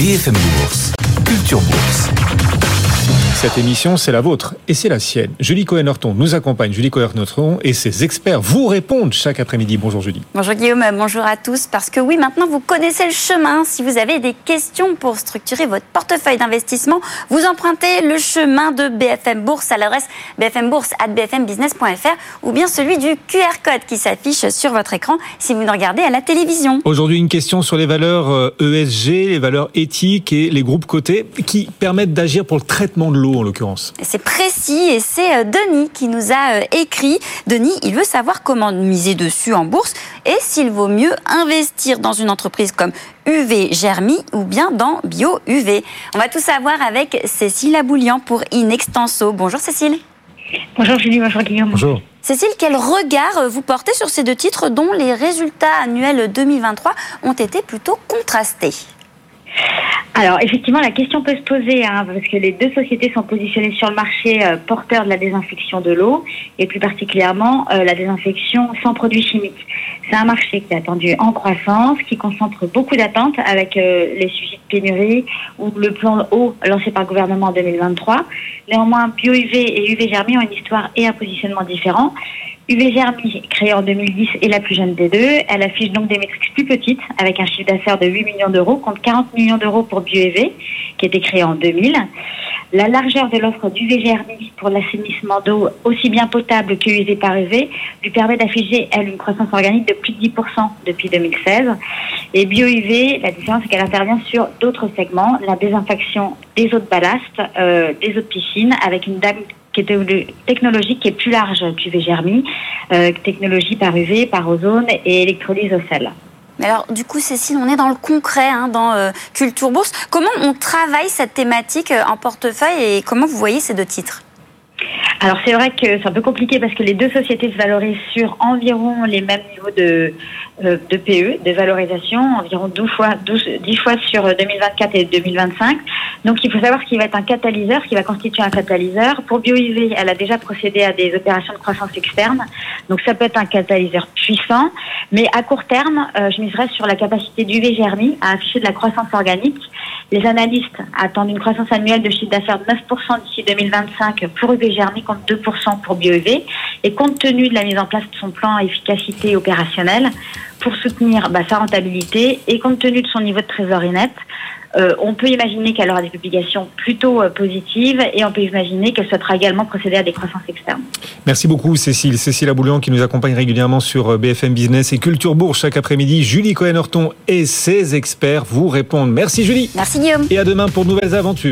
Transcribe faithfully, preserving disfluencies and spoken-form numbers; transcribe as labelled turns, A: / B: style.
A: B F M Bourse, Culture Bourse.
B: Cette émission, c'est la vôtre et c'est la sienne. Julie Cohen-Horton nous accompagne. Julie Cohen-Horton et ses experts vous répondent chaque après-midi. Bonjour Julie.
C: Bonjour Guillaume, bonjour à tous. Parce que oui, maintenant vous connaissez le chemin. Si vous avez des questions pour structurer votre portefeuille d'investissement, vous empruntez le chemin de B F M Bourse à l'adresse b f m bourse arobase b f m business point f r ou bien celui du Q R code qui s'affiche sur votre écran si vous nous regardez à la télévision.
B: Aujourd'hui, une question sur les valeurs E S G, les valeurs éthiques et les groupes cotés qui permettent d'agir pour le traitement de l'eau en l'occurrence.
C: C'est précis et c'est Denis qui nous a écrit. Denis, il veut savoir comment miser dessus en bourse et s'il vaut mieux investir dans une entreprise comme U V Germi ou bien dans Bio U V. On va tout savoir avec Cécile Aboulian pour Inextenso. Bonjour Cécile.
D: Bonjour Julie, bonjour Guillaume.
B: Bonjour.
C: Cécile, quel regard vous portez sur ces deux titres dont les résultats annuels deux mille vingt-trois ont été plutôt contrastés ?
D: Alors effectivement, la question peut se poser, hein, parce que les deux sociétés sont positionnées sur le marché euh, porteur de la désinfection de l'eau et plus particulièrement euh, la désinfection sans produits chimiques. C'est un marché qui est attendu en croissance, qui concentre beaucoup d'attentes avec euh, les sujets de pénurie ou le plan eau lancé par le gouvernement en deux mille vingt-trois. Néanmoins, Bio U V et U V Germi ont une histoire et un positionnement différents. U V Germi, créée en deux mille dix, est la plus jeune des deux. Elle affiche donc des métriques plus petites, avec un chiffre d'affaires de huit millions d'euros, contre quarante millions d'euros pour Bio U V, qui a été créée en deux mille. La largeur de l'offre d'U V Germi pour l'assainissement d'eau, aussi bien potable que usée par U V, lui permet d'afficher, elle, une croissance organique de plus de dix pour cent depuis deux mille seize. Et Bio U V, la différence, c'est qu'elle intervient sur d'autres segments, la désinfection des eaux de ballast, euh, des eaux de piscine, avec une dame qui est une technologie qui est plus large qu'U V Germi, euh, technologie par U V, par ozone et électrolyse au sel.
C: Mais alors, du coup, Cécile, on est dans le concret, hein, dans euh, Culture Bourse. Comment on travaille cette thématique euh, en portefeuille et comment vous voyez ces deux titres ?
D: Alors c'est vrai que c'est un peu compliqué parce que les deux sociétés se valorisent sur environ les mêmes niveaux de, euh, de P E, de valorisation, environ douze fois, douze, dix fois sur deux mille vingt-quatre et deux mille vingt-cinq. Donc il faut savoir ce qui va être un catalyseur, ce qui va constituer un catalyseur. Pour Bio U V, elle a déjà procédé à des opérations de croissance externe, donc ça peut être un catalyseur puissant. Mais à court terme, euh, je miserais sur la capacité d'U V Germi à afficher de la croissance organique. Les analystes attendent une croissance annuelle de chiffre d'affaires de neuf pour cent d'ici deux mille vingt-cinq pour U V Germi, contre deux pour cent pour Bio U V. Et compte tenu de la mise en place de son plan efficacité opérationnelle pour soutenir bah, sa rentabilité et compte tenu de son niveau de trésorerie nette, euh, on peut imaginer qu'elle aura des publications plutôt euh, positives et on peut imaginer qu'elle souhaitera également procéder à des croissances externes.
B: Merci beaucoup Cécile. Cécile Aboulian qui nous accompagne régulièrement sur B F M Business et Culture Bourse chaque après-midi. Julie Cohen-Horton et ses experts vous répondent. Merci Julie.
C: Merci Guillaume.
B: Et à demain pour de nouvelles aventures.